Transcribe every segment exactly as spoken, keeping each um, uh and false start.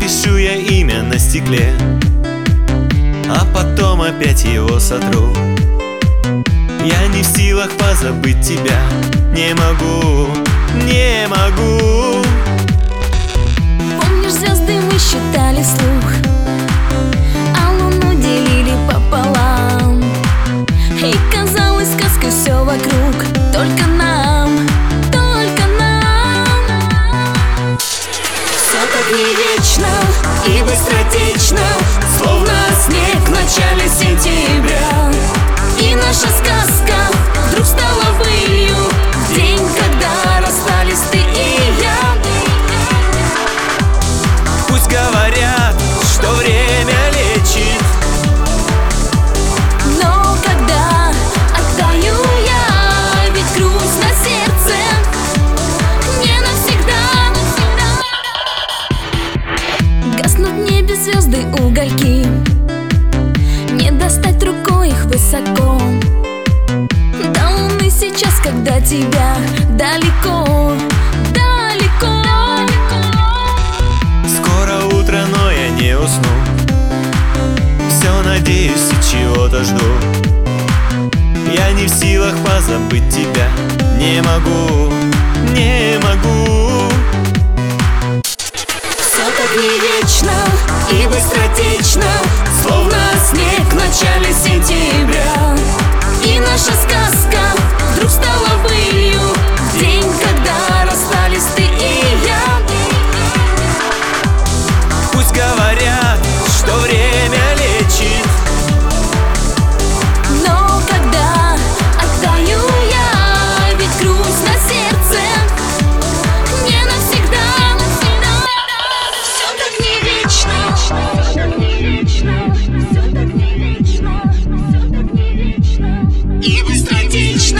Напишу я имя на стекле, а потом опять его сотру. Я не в силах позабыть тебя, не могу, не могу. Помнишь, звезды мы считали вслух, а луну делили пополам. И казалось сказкой все вокруг, только нам, только нам. Все так не вечно и быстротечно, словно снег в начале сентября. И наша сказка вдруг стала былью в день, когда расстались ты и я. Пусть говорят, что время лечит, но когда оттаю я, ведь грусть на сердце не навсегда. Гаснут в небе звезды угольки, не достать рукой их высоко. До луны сейчас, когда тебя далеко, далеко. скоро утро, но я не усну. Все надеюсь и чего-то жду. Я не в силах позабыть тебя, не могу, не могу. Все так не вечно и быстротечно, словно снег в начале сентября. И наша сказка вдруг стала былью в день, когда расстались ты и я. Пусть говорят, что время лечит, но когда оттаю я, ведь грусть на сердце не навсегда. Все так не вечно, все так не вечно, все так не вечно, все так не вечно и быстротечно.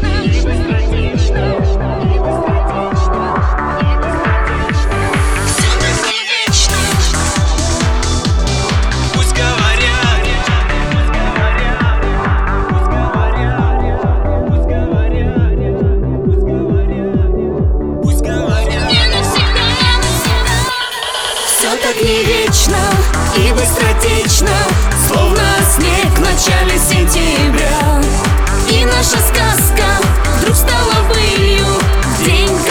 Все так не вечно и быстротечно, словно снег в начале сентября. И наша сказка вдруг стала былью в день,